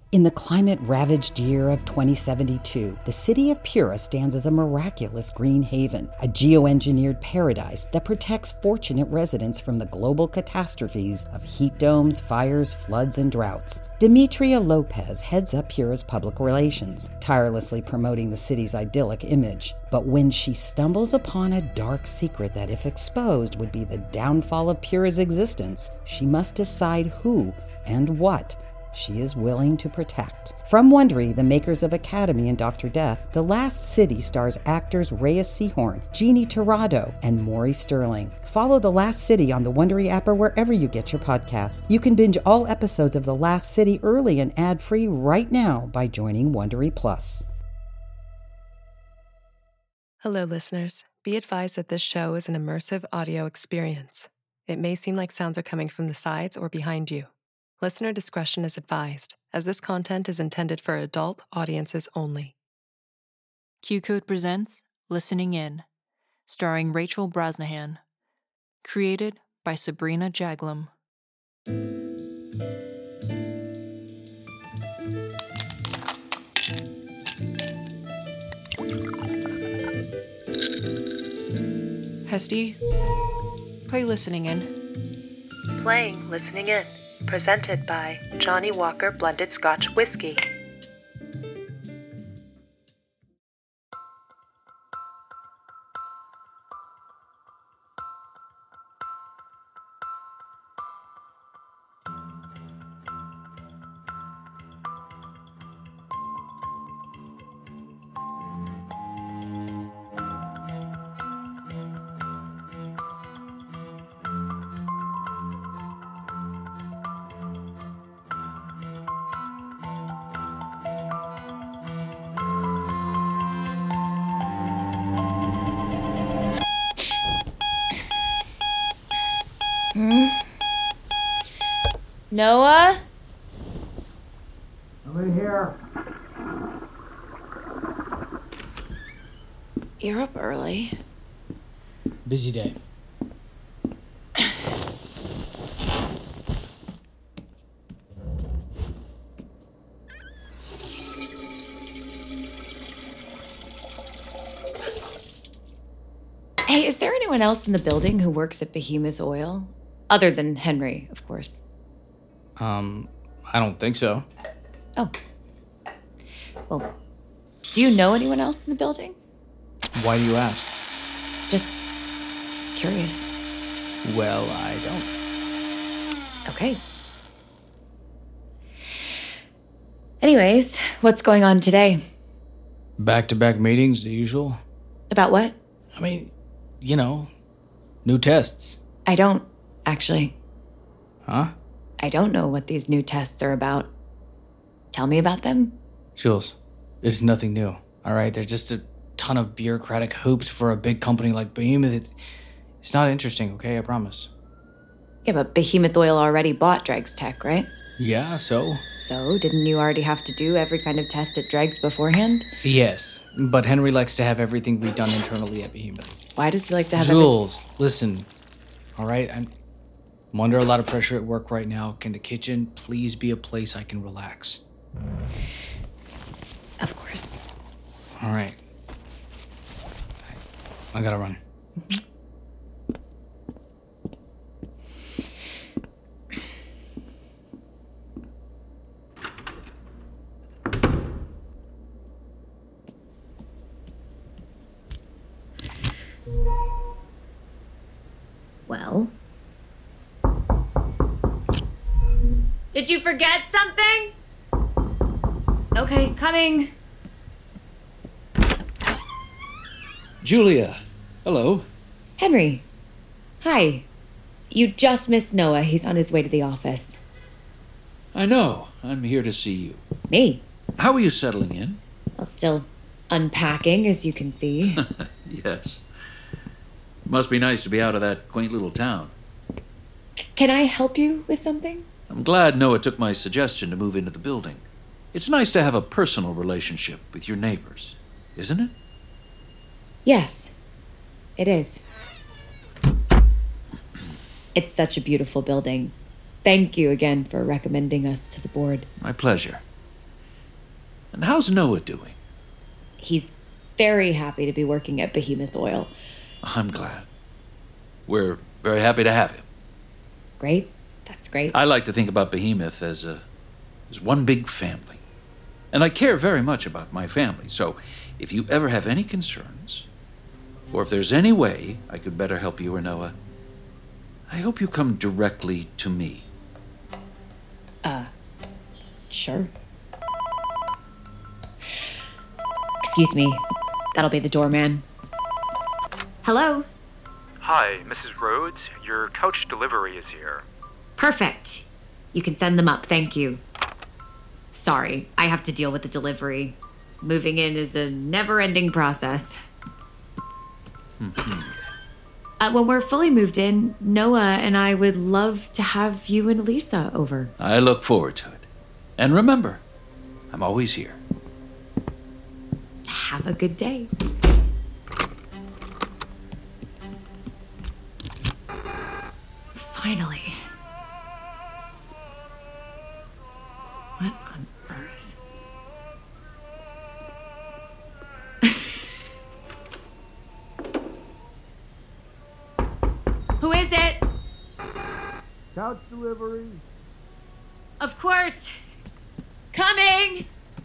In the climate-ravaged year of 2072, the city of Pura stands as a miraculous green haven, a geoengineered paradise that protects fortunate residents from the global catastrophes of heat domes, fires, floods, and droughts. Demetria Lopez heads up Pura's public relations, tirelessly promoting the city's idyllic image. But when she stumbles upon a dark secret that, if exposed, would be the downfall of Pura's existence, she must decide who and what she is willing to protect. From Wondery, the makers of Academy and Dr. Death, The Last City stars actors Reyes Sehorn, Jeannie Torrado, and Maury Sterling. Follow The Last City on the Wondery app or wherever you get your podcasts. You can binge all episodes of The Last City early and ad-free right now by joining Wondery Plus. Hello, listeners. Be advised that this show is an immersive audio experience. It may seem like sounds are coming from the sides or behind you. Listener discretion is advised, as this content is intended for adult audiences only. Q-Code presents Listening In, starring Rachel Brosnahan. Created by Sabrina Jaglam. Hesty, play Listening In. Playing Listening In, presented by Johnny Walker Blended Scotch Whiskey. Noah? I'm in here. You're up early. Busy day. Hey, is there anyone else in the building who works at Behemoth Oil? Other than Henry, of course. I don't think so. Oh. Well, do you know anyone else in the building? Why do you ask? Just curious. Well, I don't. Okay. Anyways, what's going on today? Back-to-back meetings, the usual. About what? I mean, new tests. I don't, actually. Huh? I don't know what these new tests are about. Tell me about them. Jules, this is nothing new, all right? There's just a ton of bureaucratic hoops for a big company like Behemoth. It's not interesting, okay? I promise. Yeah, but Behemoth Oil already bought Dregs Tech, right? Yeah, so? So, didn't you already have to do every kind of test at Dregs beforehand? Yes, but Henry likes to have everything redone internally at Behemoth. Why does he like to have Jules, listen, all right? I'm under a lot of pressure at work right now. Can the kitchen please be a place I can relax? Of course. All right. I gotta run. Well? Did you forget something? Okay, coming. Julia, hello. Henry. Hi. You just missed Noah. He's on his way to the office. I know. I'm here to see you. Me? How are you settling in? Well, still unpacking, as you can see. Yes. Must be nice to be out of that quaint little town. Can I help you with something? I'm glad Noah took my suggestion to move into the building. It's nice to have a personal relationship with your neighbors, isn't it? Yes, it is. It's such a beautiful building. Thank you again for recommending us to the board. My pleasure. And how's Noah doing? He's very happy to be working at Behemoth Oil. I'm glad. We're very happy to have him. Great. That's great. I like to think about Behemoth as one big family. And I care very much about my family, so if you ever have any concerns, or if there's any way I could better help you or Noah, I hope you come directly to me. Sure. Excuse me. That'll be the doorman. Hello? Hi, Mrs. Rhodes. Your couch delivery is here. Perfect. You can send them up, thank you. Sorry, I have to deal with the delivery. Moving in is a never-ending process. When we're fully moved in, Noah and I would love to have you and Lisa over. I look forward to it. And remember, I'm always here. Have a good day. Finally. What on earth? Who is it? Couch delivery. Of course. Coming!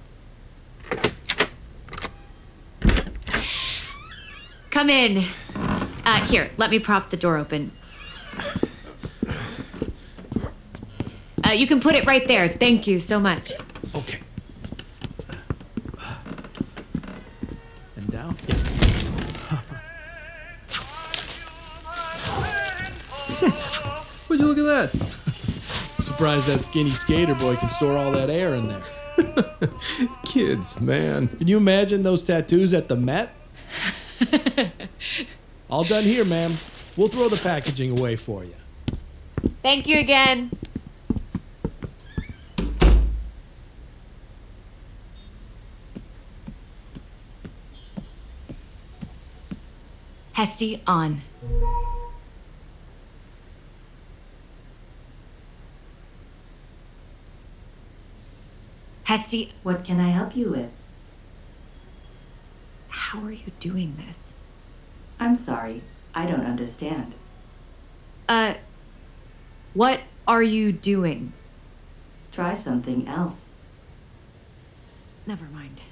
Come in. Here, let me prop the door open. You can put it right there. Thank you so much. Okay. And down. Would you look at that? I'm surprised that skinny skater boy can store all that air in there. Kids, man. Can you imagine those tattoos at the Met? All done here, ma'am. We'll throw the packaging away for you. Thank you again. Hesty on. Hesty, what can I help you with? How are you doing this? I'm sorry, I don't understand. What are you doing? Try something else. Never mind.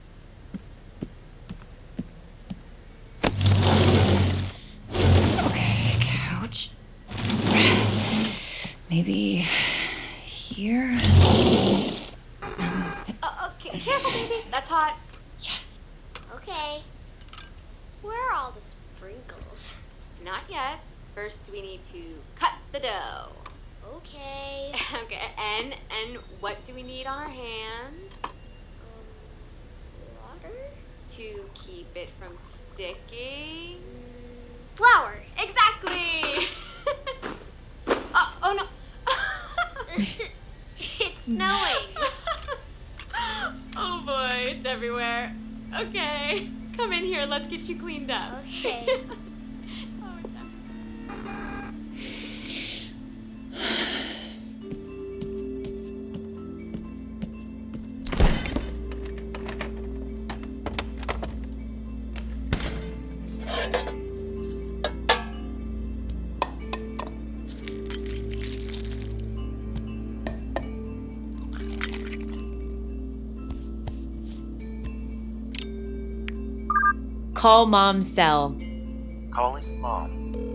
Okay, couch. Maybe here? Okay, careful, baby. That's hot. Yes. Okay. Where are all the sprinkles? Not yet. First, we need to cut the dough. Okay. Okay, and what do we need on our hands? Water? To keep it from sticking? Flour. Exactly! Oh no. It's snowing. Oh boy, it's everywhere. Okay, come in here, let's get you cleaned up. Okay. Oh, it's everywhere. Call Mom's cell. Calling Mom.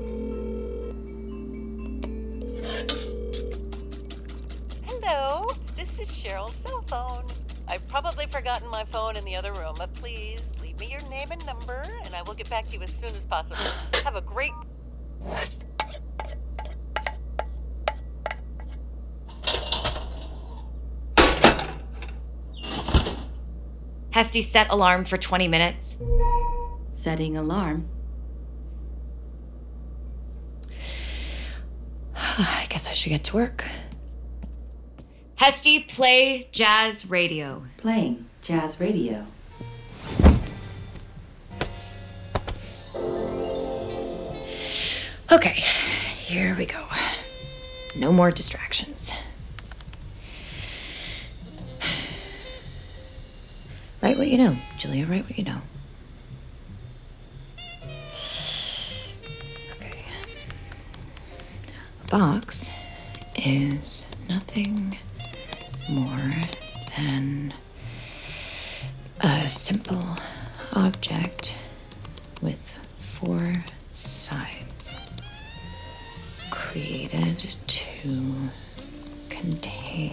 Hello, this is Cheryl's cell phone. I've probably forgotten my phone in the other room, but please leave me your name and number, and I will get back to you as soon as possible. Have a great... Hesty set alarm for 20 minutes. Setting alarm. I guess I should get to work. Hesty, play jazz radio. Playing jazz radio. Okay, here we go. No more distractions. Write what you know, Julia, write what you know. Okay. A box is nothing more than a simple object with 4 sides, created to contain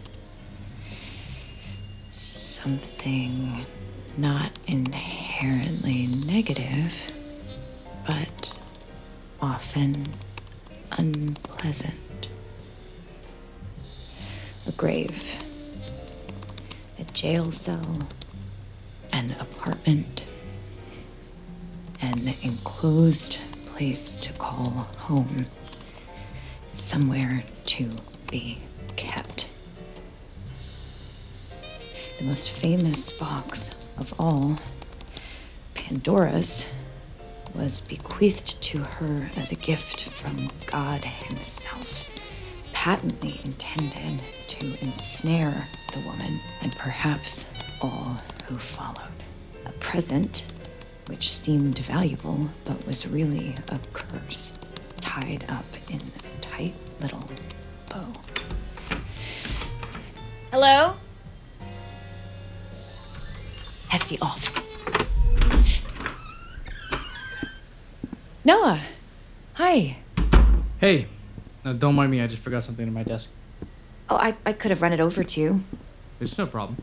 something not inherently negative, but often unpleasant. A grave, a jail cell, an apartment, an enclosed place to call home, somewhere to be kept. The most famous box of all, Pandora's, was bequeathed to her as a gift from God himself, patently intended to ensnare the woman and perhaps all who followed. A present which seemed valuable but was really a curse, tied up in a tight little bow. Hello? Hesty, off. Noah, hi. Hey, don't mind me, I just forgot something at my desk. Oh, I could have run it over to you. It's no problem.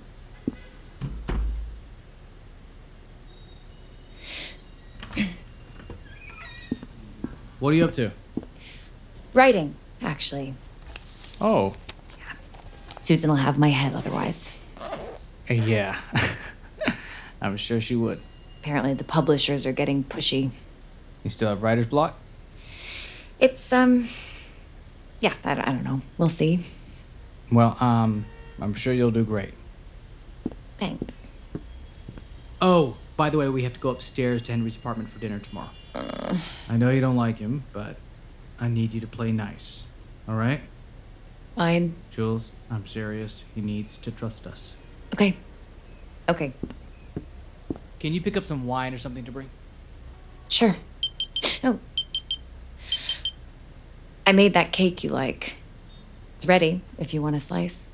What are you up to? Writing, actually. Oh. Yeah. Susan will have my head otherwise. Yeah. I'm sure she would. Apparently the publishers are getting pushy. You still have writer's block? It's, yeah, I don't know. We'll see. Well, I'm sure you'll do great. Thanks. Oh, by the way, we have to go upstairs to Henry's apartment for dinner tomorrow. I know you don't like him, but I need you to play nice. All right? Fine. Jules, I'm serious. He needs to trust us. Okay. Okay. Can you pick up some wine or something to bring? Sure. Oh. I made that cake you like. It's ready if you want a slice.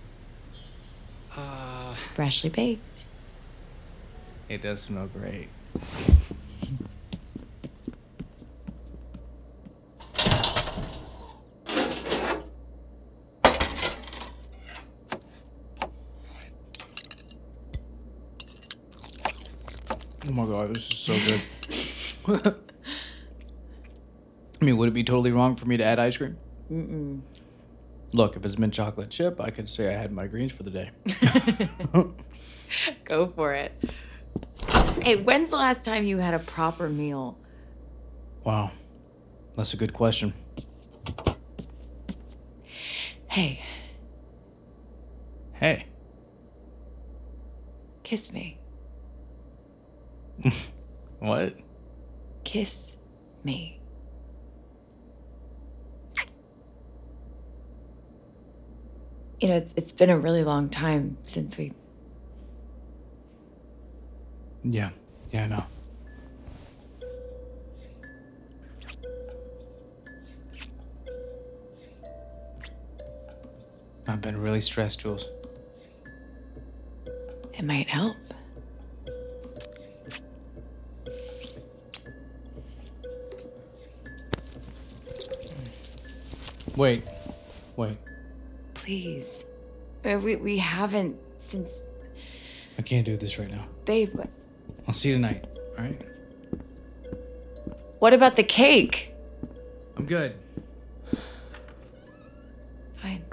Freshly baked. It does smell great. Oh my god, this is so good. I mean, would it be totally wrong for me to add ice cream? Mm-mm. Look, if it's mint chocolate chip, I could say I had my greens for the day. Go for it. Hey, when's the last time you had a proper meal? Wow, that's a good question. Hey. Hey. Kiss me. What? Kiss me. You know, it's been a really long time since we... Yeah, I know. I've been really stressed, Jules. It might help. Wait. Please. We haven't since... I can't do this right now. Babe, I'll see you tonight, all right? what about the cake? I'm good. Fine.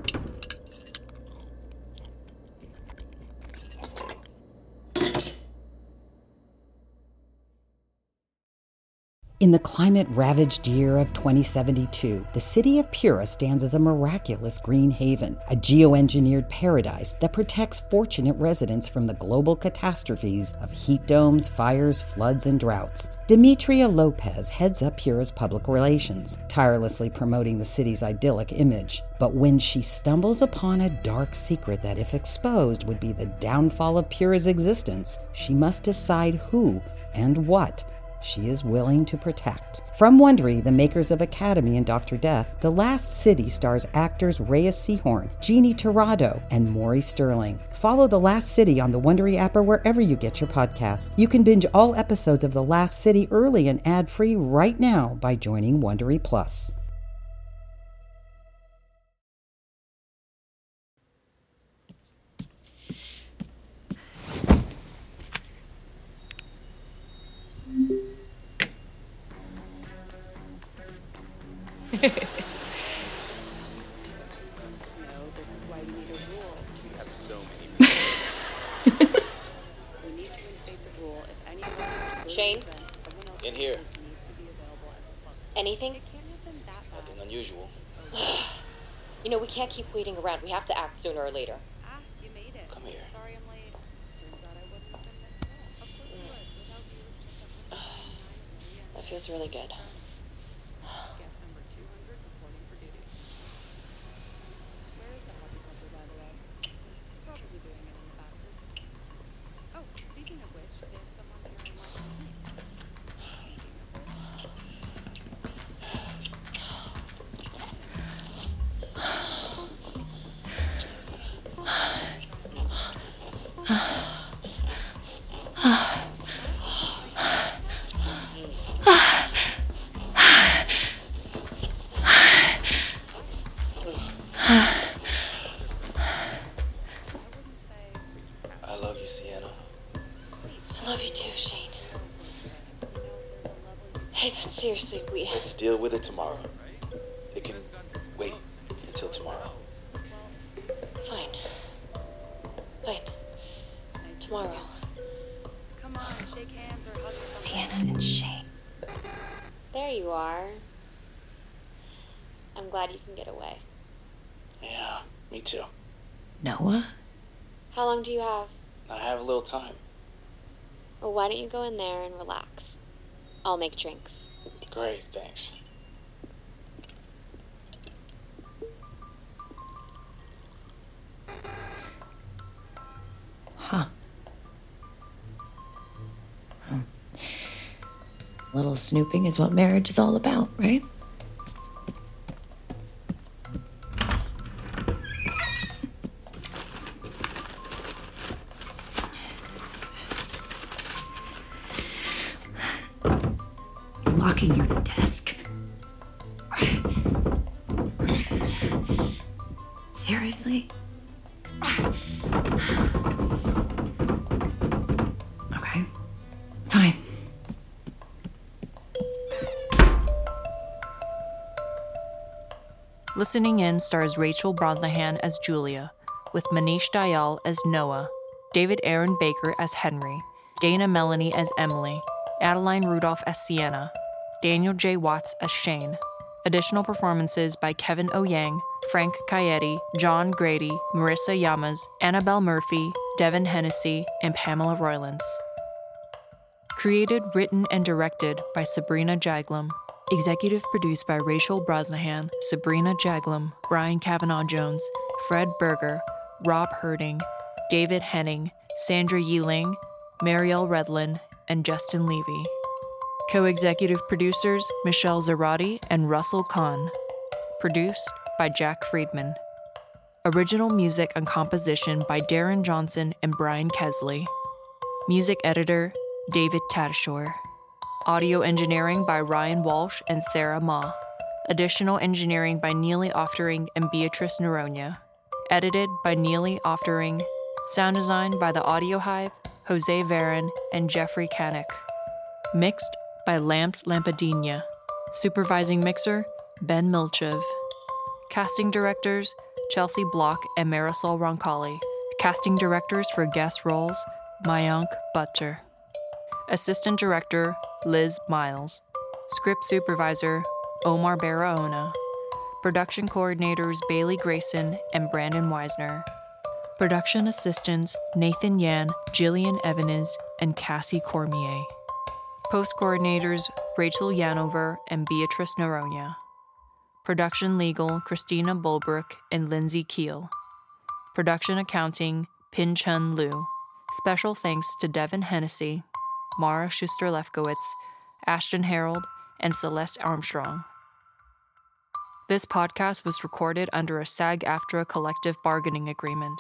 In the climate-ravaged year of 2072, the city of Pura stands as a miraculous green haven, a geoengineered paradise that protects fortunate residents from the global catastrophes of heat domes, fires, floods, and droughts. Demetria Lopez heads up Pura's public relations, tirelessly promoting the city's idyllic image. But when she stumbles upon a dark secret that, if exposed, would be the downfall of Pura's existence, she must decide who and what she is willing to protect. From Wondery, the makers of Academy and Dr. Death, The Last City stars actors Reyes Sehorn, Jeannie Torrado, and Maury Sterling. Follow The Last City on the Wondery app or wherever you get your podcasts. You can binge all episodes of The Last City early and ad-free right now by joining Wondery Plus. No, this is why we need a rule. We have so many rules. We need to reinstate the rule. If any of us Shane? events, someone else In here. needs to be available as a plus. Anything? It can't have been that bad. Nothing unusual. You know, we can't keep waiting around. We have to act sooner or later. You made it. Come here. Sorry I'm late. Turns out I wouldn't have been missed at all. Of course you would. Without you, it's just a That feels really good. Guest number 200 reporting for duty. Where is the helicopter, by the way? Probably doing it in the bathroom. Oh, speaking of which, there's someone here in my clinic. I love you, Sienna. I love you too, Shane. Hey, but seriously, Let's deal with it tomorrow. It can wait until tomorrow. Fine. Fine. Tomorrow. Come on, shake hands or hug. Sienna and Shane. There you are. I'm glad you can get away. Yeah, me too. Noah? How long do you have? I have a little time. Well, why don't you go in there and relax? I'll make drinks. Great, thanks. Huh. Little snooping is what marriage is all about, right? You're locking your desk? Seriously? Okay, fine. Listening In stars Rachel Brosnahan as Julia, with Manish Dayal as Noah, David Aaron Baker as Henry, Dana Melanie as Emily, Adeline Rudolph as Sienna, Daniel J. Watts as Shane. Additional performances by Kevin O. Yang, Frank Cayetti, John Grady, Marissa Yamas, Annabelle Murphy, Devin Hennessy, and Pamela Roylance. Created, written, and directed by Sabrina Jaglom. Executive produced by Rachel Brosnahan, Sabrina Jaglom, Brian Kavanaugh-Jones, Fred Berger, Rob Herding, David Henning, Sandra Yiling, Marielle Redlin, and Justin Levy. Co-executive producers Michelle Zarati and Russell Kahn. Produced by Jack Friedman. Original music and composition by Darren Johnson and Brian Kesley. Music editor David Tadashore. Audio engineering by Ryan Walsh and Sarah Ma. Additional engineering by Neely Oftering and Beatrice Noronha. Edited by Neely Oftering. Sound design by The Audio Hive, Jose Varon, and Jeffrey Kanik. Mixed by Lamps Lampadina. Supervising mixer, Ben Milchev. Casting directors, Chelsea Block and Marisol Roncalli. Casting directors for guest roles, Mayank Butcher. Assistant director, Liz Miles. Script supervisor, Omar Barahona. Production coordinators, Bailey Grayson and Brandon Weisner. Production assistants, Nathan Yan, Jillian Evanes, and Cassie Cormier. Post coordinators, Rachel Yanover and Beatrice Noronha. Production legal, Christina Bulbrook and Lindsay Keel. Production accounting, Pin Chun Liu. Special thanks to Devin Hennessy, Mara Schuster-Lefkowitz, Ashton Harold, and Celeste Armstrong. This podcast was recorded under a SAG-AFTRA collective bargaining agreement.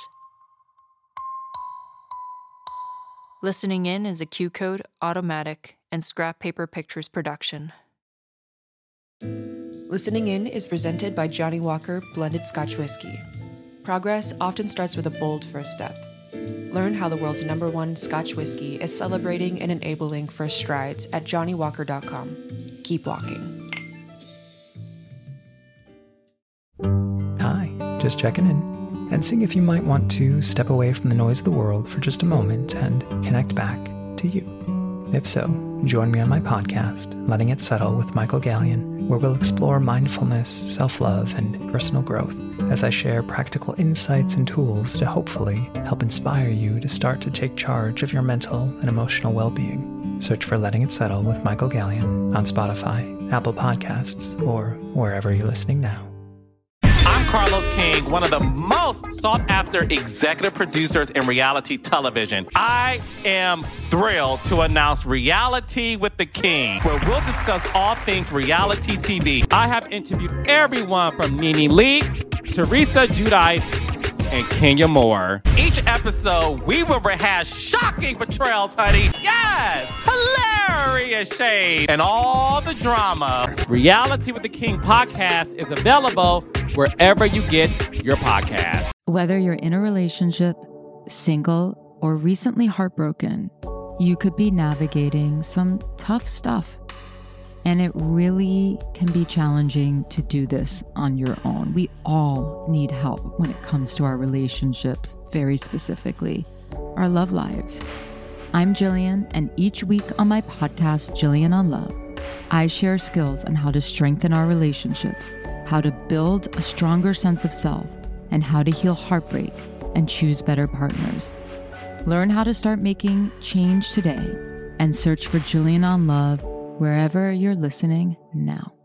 Listening In is a Q-Code, Automatic, and Scrap Paper Pictures production. Listening In is presented by Johnny Walker Blended Scotch Whiskey. Progress often starts with a bold first step. Learn how the world's #1 Scotch whiskey is celebrating and enabling first strides at johnnyWalker.com. Keep walking. Hi, just checking in and seeing if you might want to step away from the noise of the world for just a moment and connect back to you. If so, join me on my podcast, Letting It Settle with Michael Gallion, where we'll explore mindfulness, self-love, and personal growth as I share practical insights and tools to hopefully help inspire you to start to take charge of your mental and emotional well-being. Search for Letting It Settle with Michael Gallion on Spotify, Apple Podcasts, or wherever you're listening now. I'm Carlos King, one of the most sought-after executive producers in reality television. I am thrilled to announce Reality with the King, where we'll discuss all things reality TV. I have interviewed everyone from Nene Leakes, Teresa Giudice, and Kenya Moore. Each episode, we will rehash shocking betrayals, honey. Yes! Hilarious shade and all the drama. Reality with the King podcast is available wherever you get your podcast. Whether you're in a relationship, single, or recently heartbroken, you could be navigating some tough stuff. And it really can be challenging to do this on your own. We all need help when it comes to our relationships, very specifically, our love lives. I'm Jillian, and each week on my podcast, Jillian on Love, I share skills on how to strengthen our relationships, how to build a stronger sense of self, and how to heal heartbreak and choose better partners. Learn how to start making change today and search for Jillian on Love wherever you're listening now.